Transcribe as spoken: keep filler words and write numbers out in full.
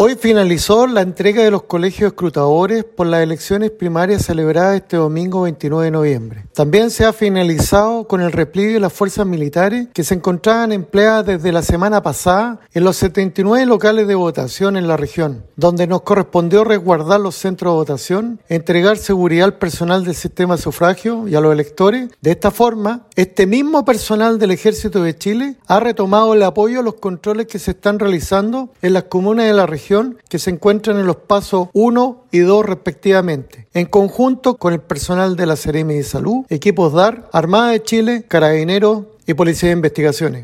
Hoy finalizó la entrega de los colegios escrutadores por las elecciones primarias celebradas este domingo veintinueve de noviembre. También se ha finalizado con el repliegue de las fuerzas militares que se encontraban empleadas desde la semana pasada en los setenta y nueve locales de votación en la región, donde nos correspondió resguardar los centros de votación, entregar seguridad al personal del sistema de sufragio y a los electores. De esta forma, este mismo personal del Ejército de Chile ha retomado el apoyo a los controles que se están realizando en las comunas de la región que se encuentran en los pasos uno y dos respectivamente, en conjunto con el personal de la Seremi de Salud, equipos D A R, Armada de Chile, Carabineros y Policía de Investigaciones.